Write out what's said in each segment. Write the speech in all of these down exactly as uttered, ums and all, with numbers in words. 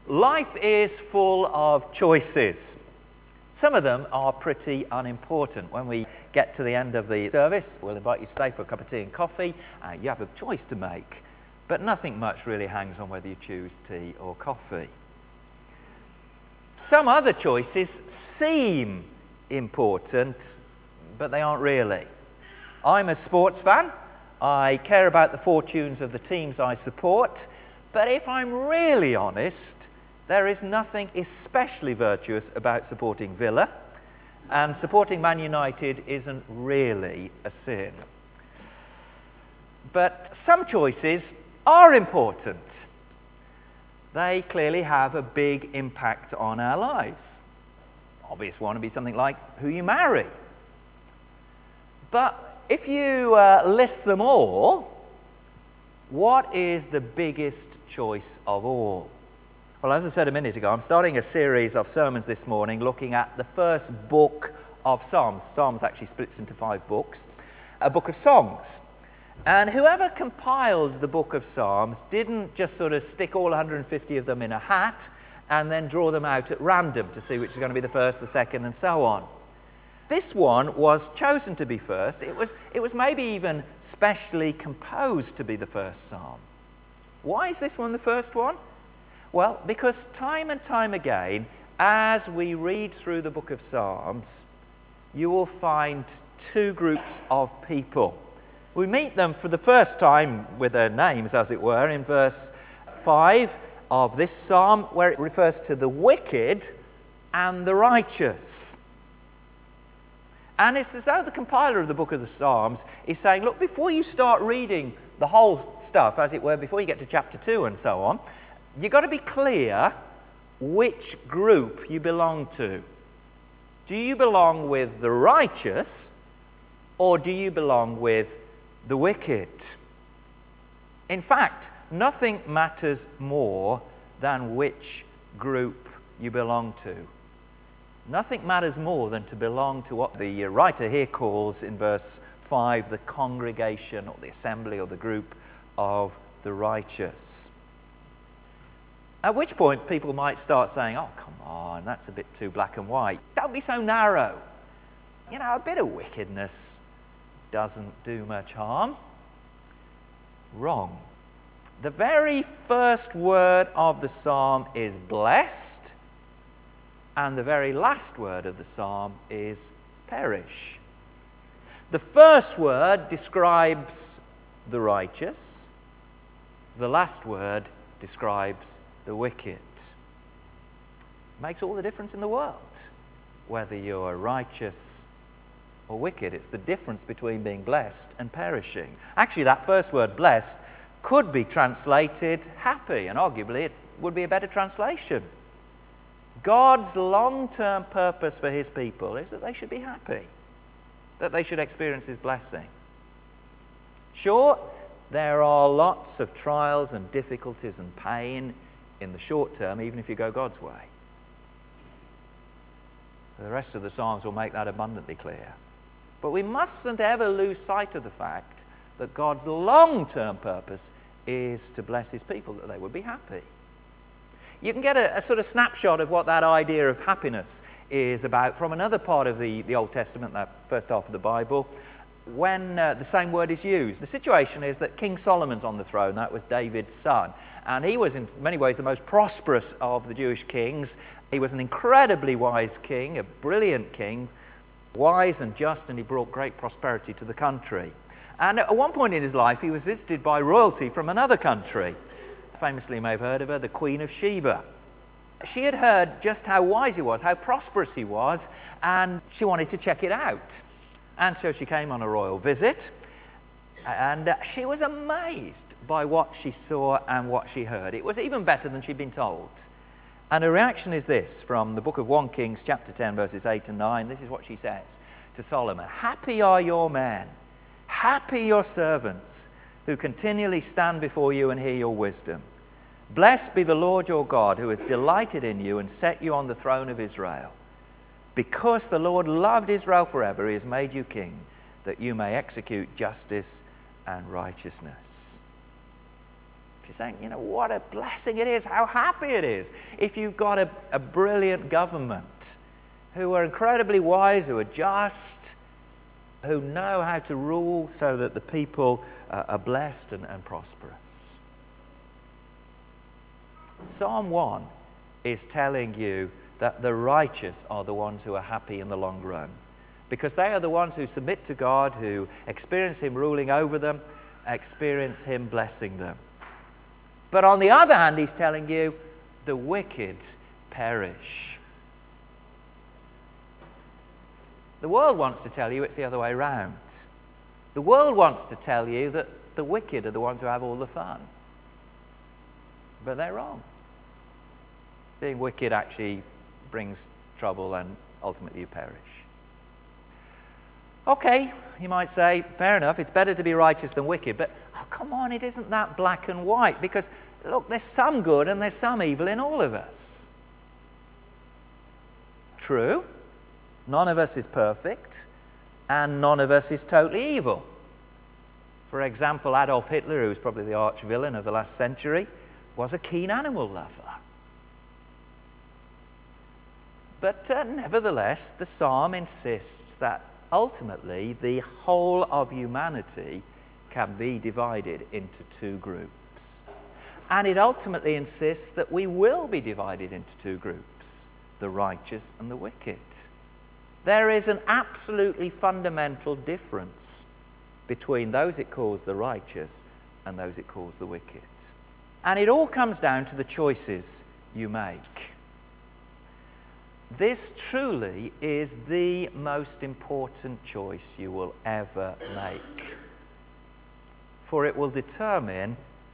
Life is full of choices. Some of them are pretty unimportant. When we get to the end of the service, we'll invite you to stay for a cup of tea and coffee. Uh, you have a choice to make, but nothing much really hangs on whether you choose tea or coffee. Some other choices seem important, but they aren't really. I'm a sports fan. I care about the fortunes of the teams I support, but if I'm really honest, there is nothing especially virtuous about supporting Villa, and supporting Man United isn't really a sin. But some choices are important. They clearly have a big impact on our lives. Obvious one would be something like who you marry. But if you uh, list them all, what is the biggest choice of all? Well, as I said a minute ago, I'm starting a series of sermons this morning looking at the first book of Psalms. Psalms actually splits into five books, a book of songs. And whoever compiled the book of Psalms didn't just sort of stick all one hundred fifty of them in a hat and then draw them out at random to see which is going to be the first, the second, and so on. This one was chosen to be first. It was, it was maybe even specially composed to be the first psalm. Why is this one the first one? Well, because time and time again, as we read through the book of Psalms, you will find two groups of people. We meet them for the first time with their names, as it were, in verse five of this psalm, where it refers to the wicked and the righteous. And it's as though the compiler of the book of the Psalms is saying, look, before you start reading the whole stuff, as it were, before you get to chapter two and so on, you've got to be clear which group you belong to. Do you belong with the righteous, or do you belong with the wicked? In fact, nothing matters more than which group you belong to. Nothing matters more than to belong to what the writer here calls in verse five the congregation or the assembly or the group of the righteous. At which point people might start saying, oh, come on, that's a bit too black and white. Don't be so narrow. You know, a bit of wickedness doesn't do much harm. Wrong. The very first word of the psalm is blessed, and the very last word of the psalm is perish. The first word describes the righteous. The last word describes the wicked. It makes all the difference in the world, whether you're righteous or wicked. It's the difference between being blessed and perishing. Actually, that first word, blessed, could be translated happy, and arguably it would be a better translation. God's long-term purpose for his people is that they should be happy, that they should experience his blessing. Sure, there are lots of trials and difficulties and pain in the short term, even if you go God's way. The rest of the Psalms will make that abundantly clear. But we mustn't ever lose sight of the fact that God's long-term purpose is to bless his people, that they would be happy. You can get a, a sort of snapshot of what that idea of happiness is about from another part of the, the Old Testament, that first half of the Bible, when uh, the same word is used. The situation is that King Solomon's on the throne. That was David's son. And he was in many ways the most prosperous of the Jewish kings. He was an incredibly wise king, a brilliant king, wise and just, and he brought great prosperity to the country. And at one point in his life, he was visited by royalty from another country. Famously, you may have heard of her, the Queen of Sheba. She had heard just how wise he was, how prosperous he was, and she wanted to check it out. And so she came on a royal visit, and uh, she was amazed by what she saw and what she heard. It was even better than she'd been told. And her reaction is this, from the book of First Kings, chapter ten, verses eight and nine. This is what she says to Solomon. Happy are your men, happy your servants, who continually stand before you and hear your wisdom. Blessed be the Lord your God, who has delighted in you and set you on the throne of Israel. Because the Lord loved Israel forever, he has made you king, that you may execute justice and righteousness. She's saying, you know, what a blessing it is, how happy it is if you've got a, a brilliant government who are incredibly wise, who are just, who know how to rule so that the people uh, are blessed and, and prosperous. Psalm one is telling you that the righteous are the ones who are happy in the long run, because they are the ones who submit to God, who experience Him ruling over them, experience Him blessing them. But on the other hand, He's telling you the wicked perish. The world wants to tell you it's the other way around. The world wants to tell you that the wicked are the ones who have all the fun. But they're wrong. Being wicked actually brings trouble and ultimately you perish. Okay, you might say, fair enough, it's better to be righteous than wicked, but oh, come on, it isn't that black and white, because look, there's some good and there's some evil in all of us. True, none of us is perfect, and none of us is totally evil. For example, Adolf Hitler, who was probably the arch villain of the last century, was a keen animal lover. But uh, nevertheless, the psalm insists that ultimately the whole of humanity can be divided into two groups. And it ultimately insists that we will be divided into two groups, the righteous and the wicked. There is an absolutely fundamental difference between those it calls the righteous and those it calls the wicked. And it all comes down to the choices you make. This truly is the most important choice you will ever make, for it will determine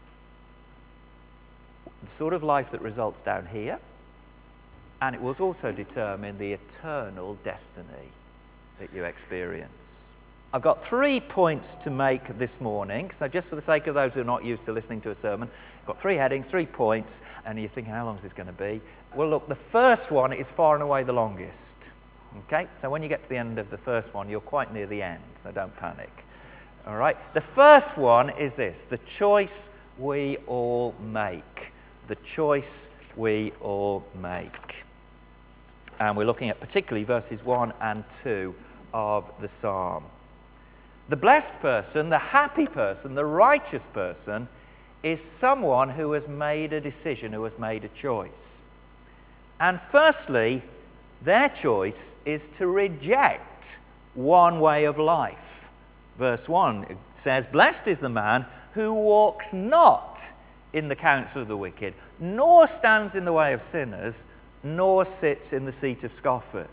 the sort of life that results down here, and it will also determine the eternal destiny that you experience. I've got three points to make this morning, so just for the sake of those who are not used to listening to a sermon, I've got three headings, three points, and you're thinking, how long is this going to be? Well, look, the first one is far and away the longest. Okay, so when you get to the end of the first one, you're quite near the end, so don't panic. All right, the first one is this: the choice we all make. The choice we all make. And we're looking at particularly verses one and two of the psalm. The blessed person, the happy person, the righteous person is someone who has made a decision, who has made a choice. And firstly, their choice is to reject one way of life. Verse one says, "Blessed is the man who walks not in the counsel of the wicked, nor stands in the way of sinners, nor sits in the seat of scoffers."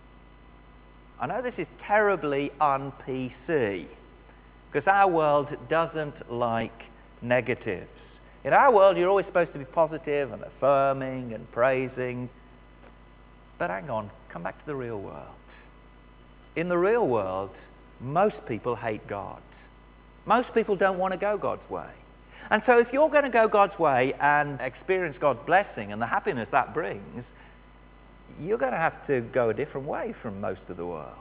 I know this is terribly un-P C, because our world doesn't like negatives. In our world, you're always supposed to be positive and affirming and praising. But hang on, come back to the real world. In the real world, most people hate God. Most people don't want to go God's way. And so if you're going to go God's way and experience God's blessing and the happiness that brings, you're going to have to go a different way from most of the world.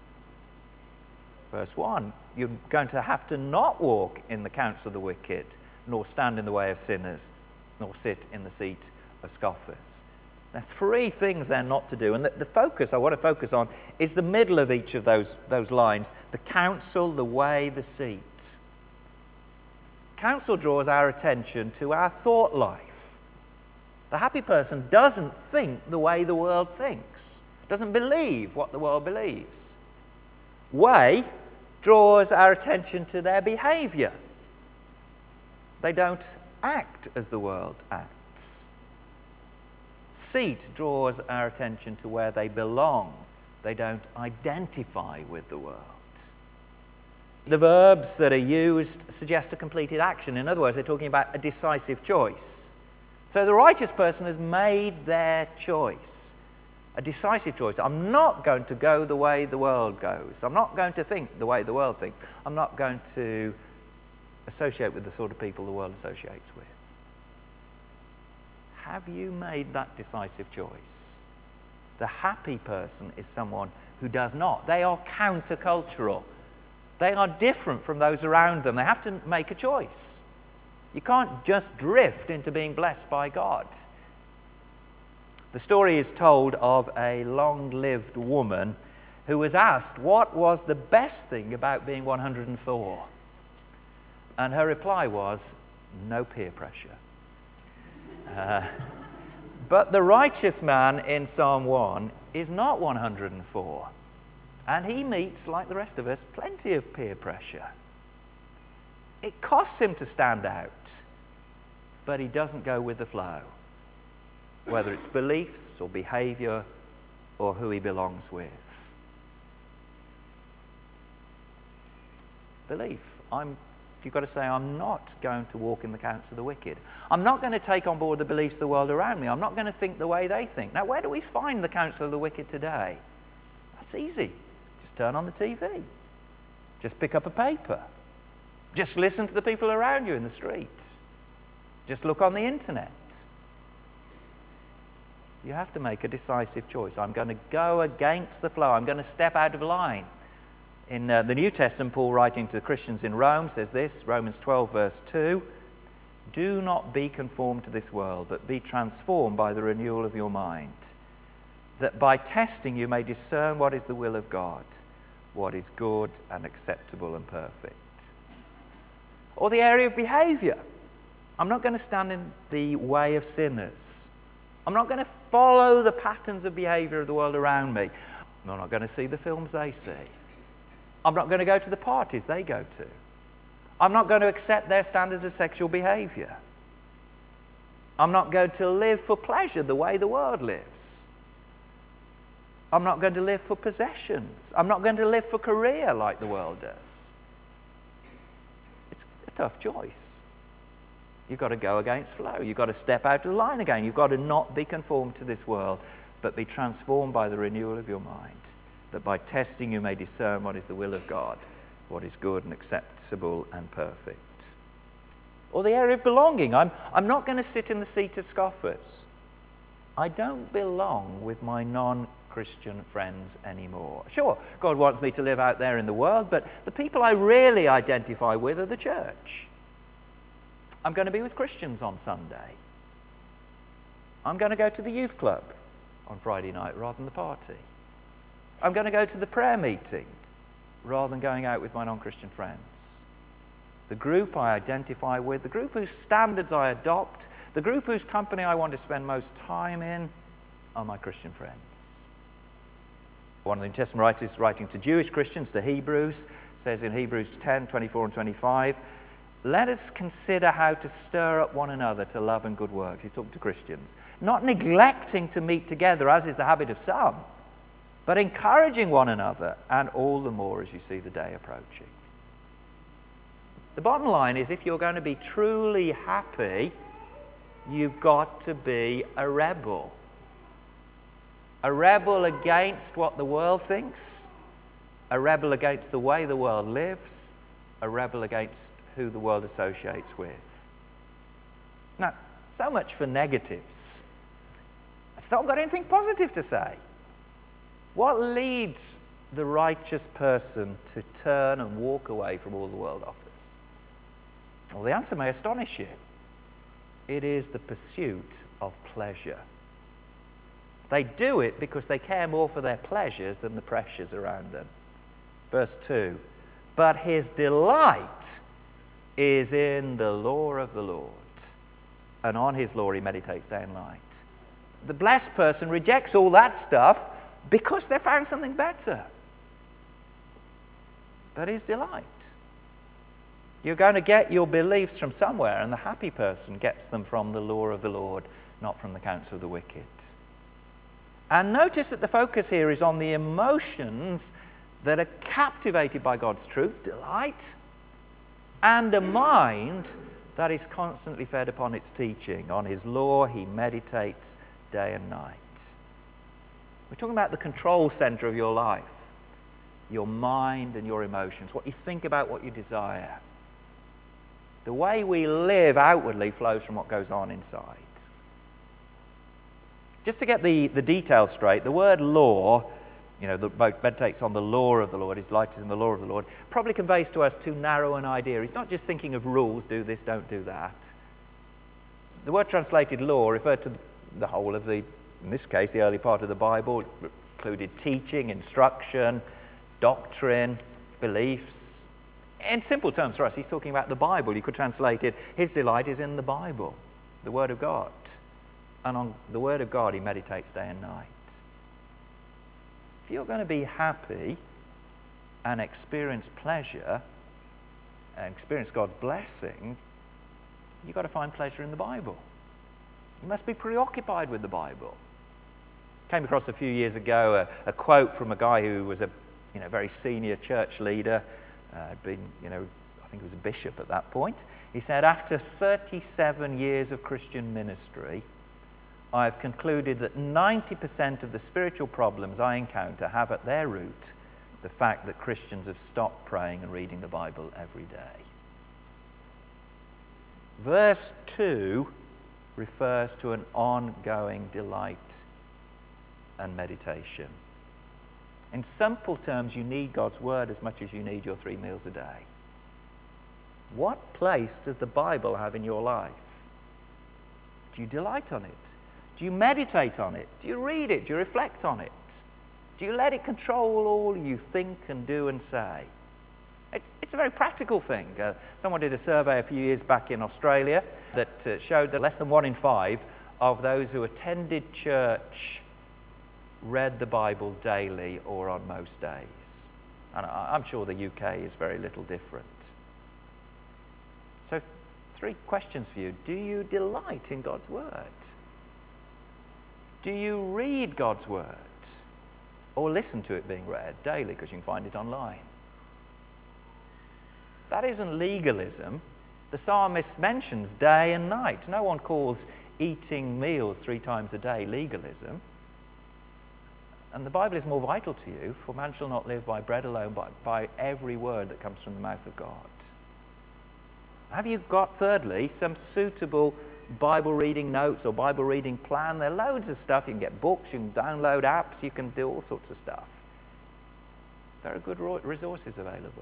Verse one, you're going to have to not walk in the counsel of the wicked, nor stand in the way of sinners, nor sit in the seat of scoffers. Now, three things they're not to do, and the, the focus I want to focus on is the middle of each of those, those lines: the counsel, the way, the seat. Counsel draws our attention to our thought life. The happy person doesn't think the way the world thinks, doesn't believe what the world believes. Way draws our attention to their behavior. They don't act as the world acts. Seat draws our attention to where they belong. They don't identify with the world. The verbs that are used suggest a completed action. In other words, they're talking about a decisive choice. So the righteous person has made their choice, a decisive choice. I'm not going to go the way the world goes. I'm not going to think the way the world thinks. I'm not going to associate with the sort of people the world associates with. Have you made that decisive choice? The happy person is someone who does not. They are countercultural. They are different from those around them. They have to make a choice. You can't just drift into being blessed by God. The story is told of a long-lived woman who was asked what was the best thing about being one hundred four. And her reply was, no peer pressure. Uh, but the righteous man in Psalm one is not one hundred four. And he meets, like the rest of us, plenty of peer pressure. It costs him to stand out, but he doesn't go with the flow, whether it's beliefs or behavior or who he belongs with. Belief. I'm, you've got to say, I'm not going to walk in the counsel of the wicked. I'm not going to take on board the beliefs of the world around me. I'm not going to think the way they think. Now, where do we find the counsel of the wicked today? That's easy. Just turn on the T V. Just pick up a paper. Just listen to the people around you in the street. Just look on the internet. You have to make a decisive choice. I'm going to go against the flow. I'm going to step out of line. In uh, the New Testament, Paul, writing to the Christians in Rome, says this, Romans twelve, verse two, do not be conformed to this world, but be transformed by the renewal of your mind, that by testing you may discern what is the will of God, what is good and acceptable and perfect. Or the area of behavior. I'm not going to stand in the way of sinners. I'm not going to follow the patterns of behavior of the world around me. I'm not going to see the films they see. I'm not going to go to the parties they go to. I'm not going to accept their standards of sexual behavior. I'm not going to live for pleasure the way the world lives. I'm not going to live for possessions. I'm not going to live for career like the world does. It's a tough choice. You've got to go against flow. You've got to step out of the line again. You've got to not be conformed to this world, but be transformed by the renewal of your mind, that by testing you may discern what is the will of God, what is good and acceptable and perfect. Or the area of belonging. I'm, I'm not going to sit in the seat of scoffers. I don't belong with my non-Christian friends anymore. Sure, God wants me to live out there in the world, but the people I really identify with are the church. I'm going to be with Christians on Sunday. I'm going to go to the youth club on Friday night rather than the party. I'm going to go to the prayer meeting rather than going out with my non-Christian friends. The group I identify with, the group whose standards I adopt, the group whose company I want to spend most time in are my Christian friends. One of the New Testament writers writing to Jewish Christians, to Hebrews, says in Hebrews ten, twenty-four and twenty-five, let us consider how to stir up one another to love and good works. He's talking to Christians. Not neglecting to meet together, as is the habit of some, but encouraging one another, and all the more as you see the day approaching. The bottom line is, if you're going to be truly happy, you've got to be a rebel. A rebel against what the world thinks, a rebel against the way the world lives, a rebel against who the world associates with. Now, so much for negatives. I've not got anything positive to say. What leads the righteous person to turn and walk away from all the world offers? Well, the answer may astonish you. It is the pursuit of pleasure. They do it because they care more for their pleasures than the pressures around them. Verse two, but his delight is in the law of the Lord, and on his law he meditates day and night. The blessed person rejects all that stuff because they found something better. But his delight. You're going to get your beliefs from somewhere, and the happy person gets them from the law of the Lord, not from the counsel of the wicked. And notice that the focus here is on the emotions that are captivated by God's truth, delight, and a mind that is constantly fed upon its teaching. On his law he meditates day and night. We're talking about the control center of your life, your mind and your emotions, what you think about, what you desire. The way we live outwardly flows from what goes on inside. Just to get the, the details straight, the word law you know, the boat meditates on the law of the Lord, his delight is in the law of the Lord, probably conveys to us too narrow an idea. He's not just thinking of rules, do this, don't do that. The word translated law referred to the whole of the, in this case, the early part of the Bible. It included teaching, instruction, doctrine, beliefs. In simple terms for us, he's talking about the Bible. You could translate it, his delight is in the Bible, the Word of God. And on the Word of God he meditates day and night. If you're going to be happy and experience pleasure and experience God's blessing, you've got to find pleasure in the Bible. You must be preoccupied with the Bible. Came across a few years ago a, a quote from a guy who was a you know very senior church leader, uh, been you know I think he was a bishop at that point. He said, "After thirty-seven years of Christian ministry, I have concluded that ninety percent of the spiritual problems I encounter have at their root the fact that Christians have stopped praying and reading the Bible every day." Verse two refers to an ongoing delight and meditation. In simple terms, you need God's Word as much as you need your three meals a day. What place does the Bible have in your life? Do you delight on it? Do you meditate on it? Do you read it? Do you reflect on it? Do you let it control all you think and do and say? It's, it's a very practical thing. Uh, someone did a survey a few years back in Australia that uh, showed that less than one in five of those who attended church read the Bible daily or on most days. And I, I'm sure the U K is very little different. So, three questions for you. Do you delight in God's Word? Do you read God's Word? Or listen to it being read daily, because you can find it online? That isn't legalism. The psalmist mentions day and night. No one calls eating meals three times a day legalism. And the Bible is more vital to you, for man shall not live by bread alone, but by every word that comes from the mouth of God. Have you got, thirdly, some suitable Bible reading notes or Bible reading plan? There are loads of stuff. You can get books, you can download apps, you can do all sorts of stuff. There are good resources available.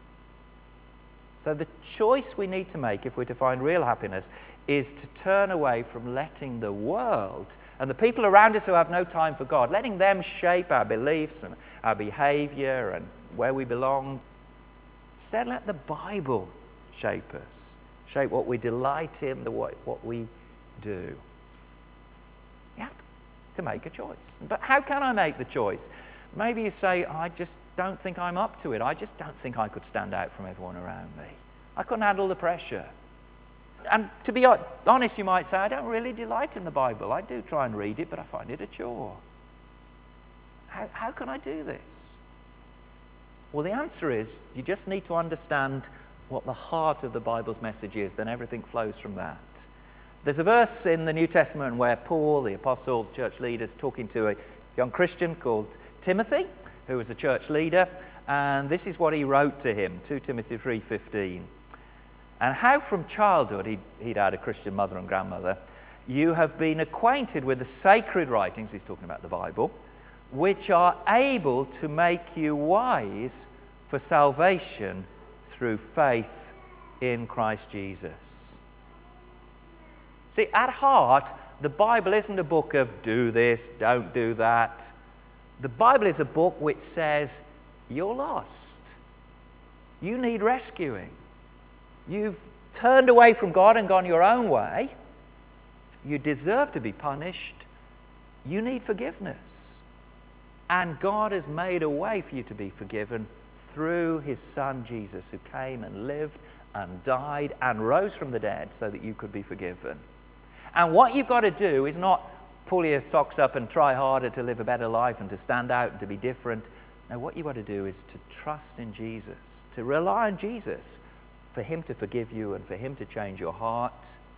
So the choice we need to make if we're to find real happiness is to turn away from letting the world and the people around us who have no time for God, letting them shape our beliefs and our behavior and where we belong. Instead, let the Bible shape us, shape what we delight in, the what, what we do. You have to make a choice. But how can I make the choice? Maybe you say, I just don't think I'm up to it. I just don't think I could stand out from everyone around me. I couldn't handle the pressure. And to be honest, you might say, I don't really delight in the Bible. I do try and read it, but I find it a chore. How, how can I do this? Well, the answer is you just need to understand what the heart of the Bible's message is, then everything flows from that. There's a verse in the New Testament where Paul, the apostle, church leader, is talking to a young Christian called Timothy, who was a church leader, and this is what he wrote to him, Second Timothy three fifteen. And how from childhood, he'd, he'd had a Christian mother and grandmother, you have been acquainted with the sacred writings, he's talking about the Bible, which are able to make you wise for salvation through faith in Christ Jesus. See, at heart, the Bible isn't a book of do this, don't do that. The Bible is a book which says you're lost. You need rescuing. You've turned away from God and gone your own way. You deserve to be punished. You need forgiveness. And God has made a way for you to be forgiven through his Son Jesus, who came and lived and died and rose from the dead so that you could be forgiven. And what you've got to do is not pull your socks up and try harder to live a better life and to stand out and to be different. No, what you've got to do is to trust in Jesus, to rely on Jesus for him to forgive you and for him to change your heart.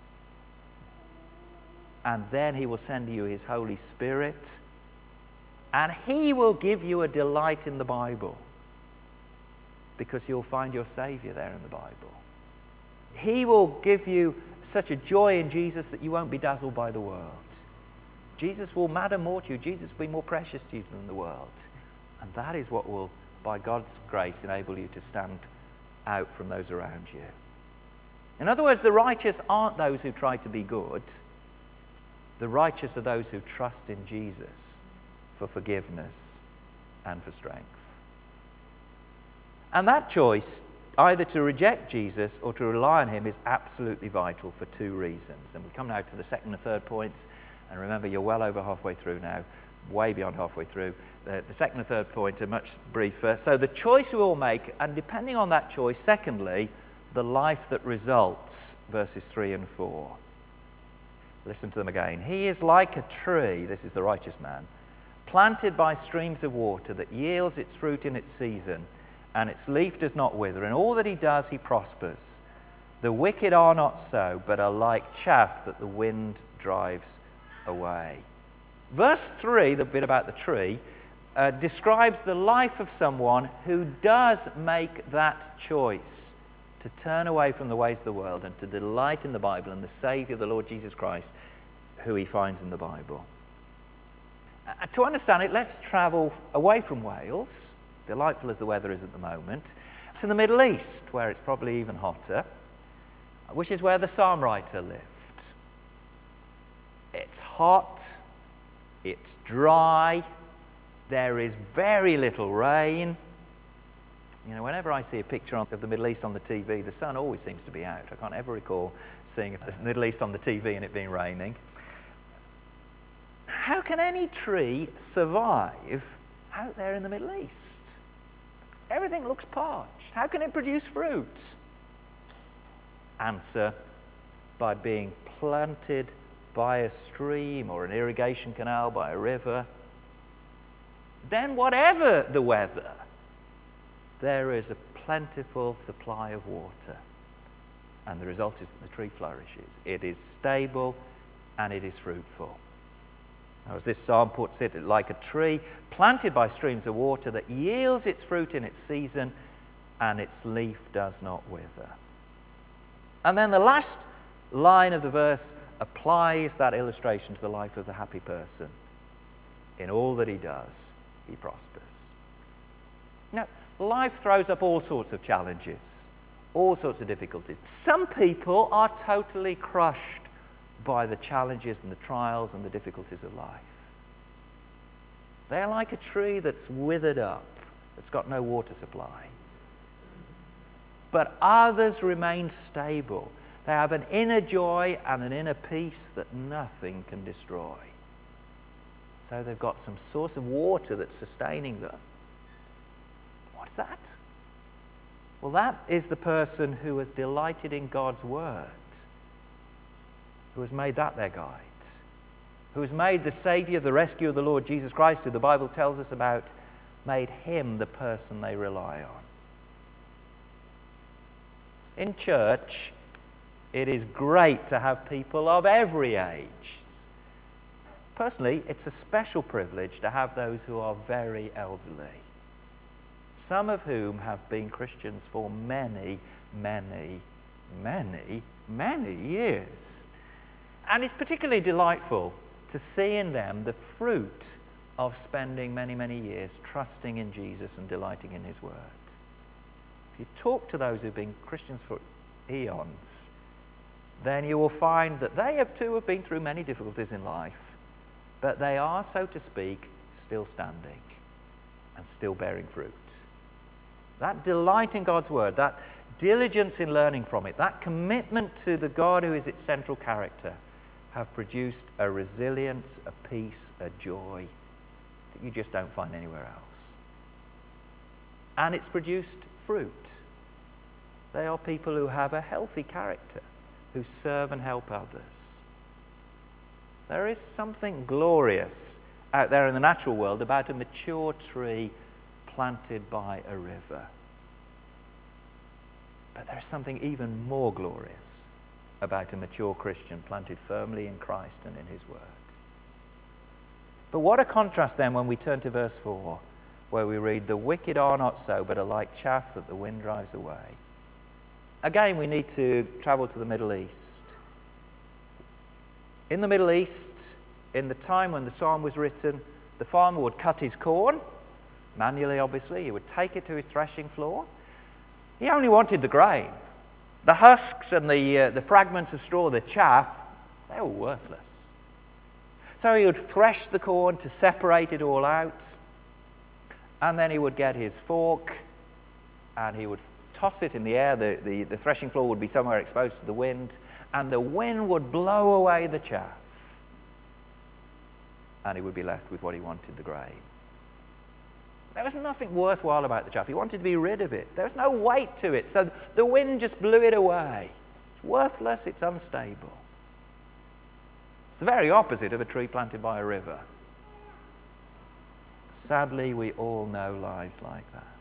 And then he will send you his Holy Spirit, and he will give you a delight in the Bible, because you'll find your Savior there in the Bible. He will give you such a joy in Jesus that you won't be dazzled by the world. Jesus will matter more to you. Jesus will be more precious to you than the world. And that is what will, by God's grace, enable you to stand out from those around you. In other words, the righteous aren't those who try to be good. The righteous are those who trust in Jesus for forgiveness and for strength. And that choice, either to reject Jesus or to rely on him, is absolutely vital for two reasons. And we come now to the second and third points. And remember, you're well over halfway through now, way beyond halfway through. The, the second and third point are much briefer. So the choice we all make, and depending on that choice, secondly, the life that results, verses three and four. Listen to them again. He is like a tree, this is the righteous man, planted by streams of water that yields its fruit in its season, and its leaf does not wither. In all that he does, he prospers. The wicked are not so, but are like chaff that the wind drives away. Verse three, the bit about the tree, uh, describes the life of someone who does make that choice to turn away from the ways of the world and to delight in the Bible and the Saviour, the Lord Jesus Christ, who he finds in the Bible. Uh, to understand it, let's travel away from Wales, delightful as the weather is at the moment, to the Middle East, where it's probably even hotter, which is where the psalm writer lived. It's hot, it's dry, there is very little rain. You know, whenever I see a picture of the Middle East on the T V, the sun always seems to be out. I can't ever recall seeing the Middle East on the T V and it being raining. How can any tree survive out there in the Middle East? Everything looks parched. How can it produce fruit? Answer, by being planted by a stream or an irrigation canal, by a river. Then whatever the weather, there is a plentiful supply of water. And the result is that the tree flourishes. It is stable and it is fruitful. Now, as this psalm puts it, like a tree planted by streams of water that yields its fruit in its season and its leaf does not wither. And then the last line of the verse applies that illustration to the life of the happy person. In all that he does, he prospers. Now, life throws up all sorts of challenges, all sorts of difficulties. Some people are totally crushed by the challenges and the trials and the difficulties of life. They're like a tree that's withered up, that's got no water supply. But others remain stable. They have an inner joy and an inner peace that nothing can destroy. So they've got some source of water that's sustaining them. What's that? Well, that is the person who has delighted in God's word, who has made that their guide, who has made the Saviour, the rescue of the Lord Jesus Christ, who the Bible tells us about, made him the person they rely on. In church, it is great to have people of every age. Personally, it's a special privilege to have those who are very elderly, some of whom have been Christians for many, many, many, many years. And it's particularly delightful to see in them the fruit of spending many, many years trusting in Jesus and delighting in his word. If you talk to those who've been Christians for eons, then you will find that they have too have been through many difficulties in life, but they are, so to speak, still standing and still bearing fruit. That delight in God's word, that diligence in learning from it, that commitment to the God who is its central character, have produced a resilience, a peace, a joy that you just don't find anywhere else. And it's produced fruit. They are people who have a healthy character, who serve and help others. There is something glorious out there in the natural world about a mature tree planted by a river. But there's something even more glorious about a mature Christian planted firmly in Christ and in his word. But what a contrast then when we turn to verse four, where we read, "The wicked are not so, but are like chaff that the wind drives away." Again, we need to travel to the Middle East. In the Middle East, in the time when the psalm was written, the farmer would cut his corn, manually obviously. He would take it to his threshing floor. He only wanted the grain. The husks and the, uh, the fragments of straw, the chaff, they were worthless. So he would thresh the corn to separate it all out, and then he would get his fork and he would toss it in the air. The, the, the threshing floor would be somewhere exposed to the wind, and the wind would blow away the chaff, and he would be left with what he wanted, the grain. There was nothing worthwhile about the chaff. He wanted to be rid of it. There was no weight to it, so the wind just blew it away. It's worthless, it's unstable. It's the very opposite of a tree planted by a river. Sadly, we all know lives like that.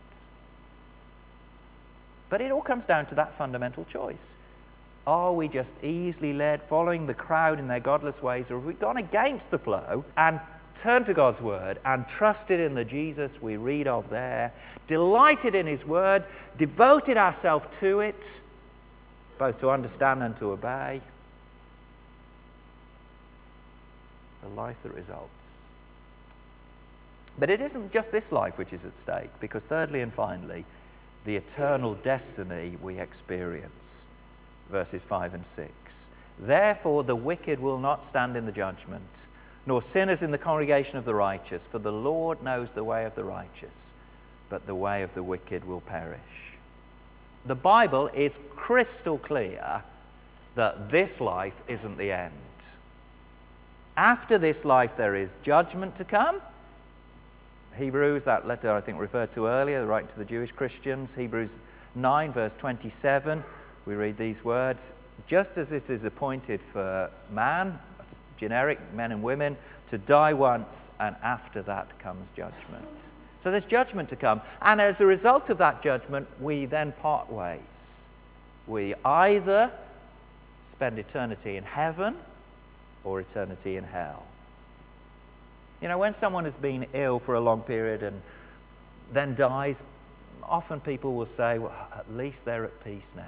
But it all comes down to that fundamental choice. Are we just easily led, following the crowd in their godless ways, or have we gone against the flow and turned to God's word and trusted in the Jesus we read of there, delighted in his word, devoted ourselves to it, both to understand and to obey? The life that results. But it isn't just this life which is at stake, because thirdly and finally, the eternal destiny we experience. Verses five and six. Therefore the wicked will not stand in the judgment, nor sinners in the congregation of the righteous, for the Lord knows the way of the righteous, but the way of the wicked will perish. The Bible is crystal clear that this life isn't the end. After this life there is judgment to come. Hebrews, that letter I think referred to earlier, writing to the Jewish Christians, Hebrews nine verse twenty-seven, we read these words, just as it is appointed for man, generic men and women, to die once, and after that comes judgment. So there's judgment to come, and as a result of that judgment, we then part ways. We either spend eternity in heaven or eternity in hell. You know, when someone has been ill for a long period and then dies, often people will say, well, at least they're at peace now.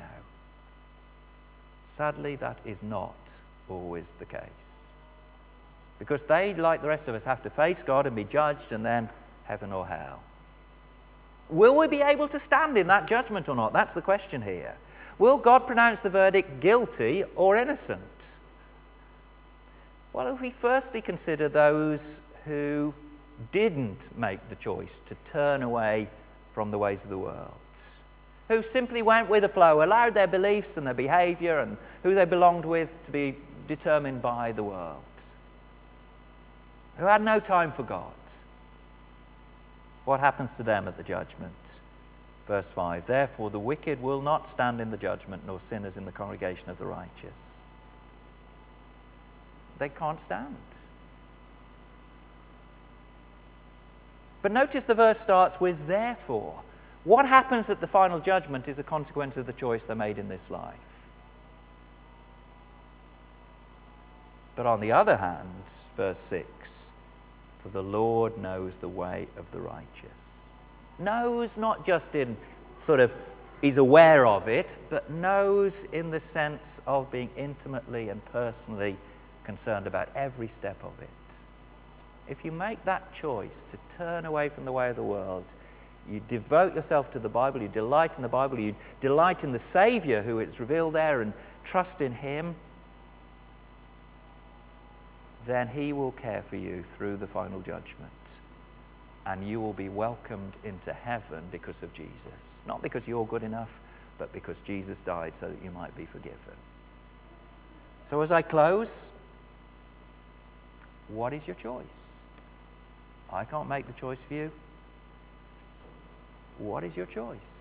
Sadly, that is not always the case. Because they, like the rest of us, have to face God and be judged, and then heaven or hell. Will we be able to stand in that judgment or not? That's the question here. Will God pronounce the verdict guilty or innocent? Well, if we firstly consider those who didn't make the choice to turn away from the ways of the world, who simply went with the flow, allowed their beliefs and their behavior and who they belonged with to be determined by the world, who had no time for God. What happens to them at the judgment? Verse five, therefore the wicked will not stand in the judgment, nor sinners in the congregation of the righteous. They can't stand. But notice the verse starts with therefore. What happens at the final judgment is a consequence of the choice they made in this life. But on the other hand, verse six, for the Lord knows the way of the righteous. Knows not just in sort of, he's aware of it, but knows in the sense of being intimately and personally concerned about every step of it. If you make that choice to turn away from the way of the world, you devote yourself to the Bible, you delight in the Bible, you delight in the Savior who is revealed there and trust in him, then he will care for you through the final judgment. And you will be welcomed into heaven because of Jesus. Not because you're good enough, but because Jesus died so that you might be forgiven. So as I close, what is your choice? I can't make the choice for you. What is your choice?